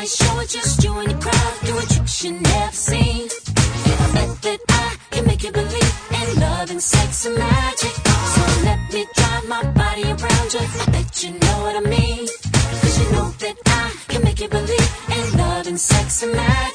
Nobody showing, just you and your crowd doing tricks you never seen. And I bet that I can make you believe in love and sex and magic. So let me drive my body around you. I bet you know what I mean. 'Cause you know that I can make you believe in love and sex and magic.